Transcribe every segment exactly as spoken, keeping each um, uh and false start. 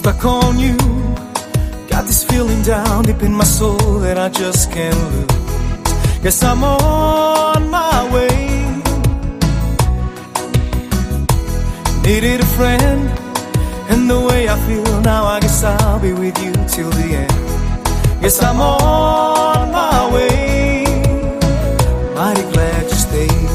stuck on you. Got this feeling down deep in my soul that I just can't lose. Guess I'm on my way. Needed a friend, and the way I feel now, I guess I'll be with you till the end. Guess I'm on my way. Mighty glad you stayed.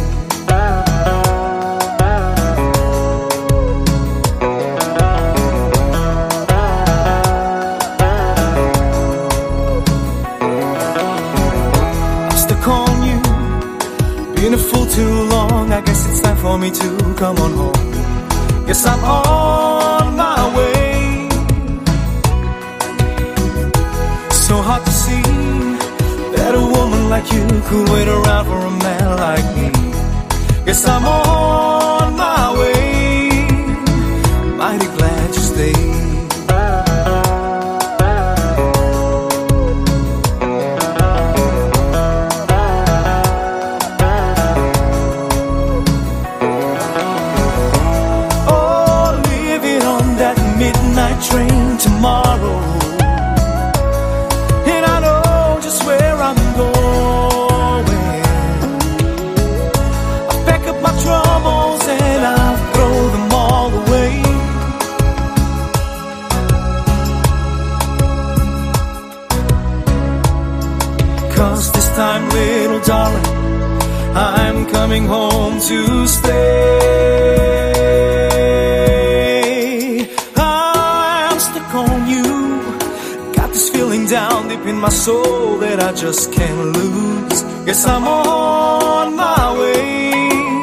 Been a fool too long, I guess it's time for me to come on home. Guess I'm on my way. So hard to see that a woman like you could wait around for a man like me. Guess I'm on my way. Mighty glad you stayed. Train tomorrow, and I know just where I'm going. I pack up my troubles and I'll throw them all away. Cause this time, little darling, I'm coming home to stay. Down deep in my soul that I just can't lose. Guess I'm on my way.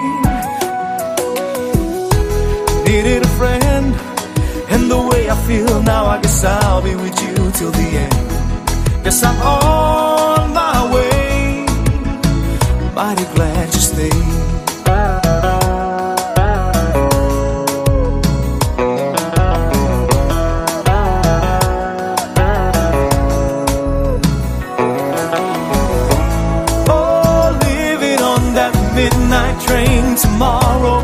Needed a friend, and the way I feel now, I guess I'll be with you till the end. Guess I'm on my way. Mighty glad you stayed. Midnight train tomorrow,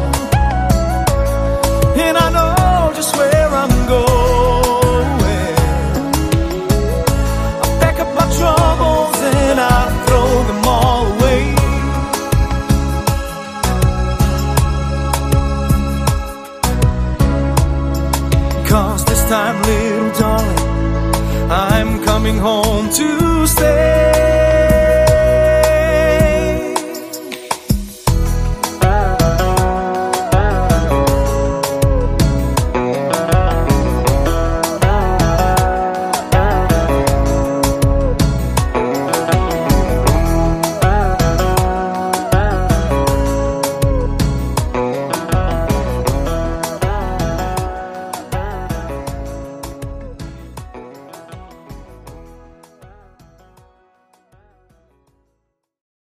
and I know just where I'm going. I pack up my troubles and I throw them all away. Cause this time, little darling, I'm coming home to stay.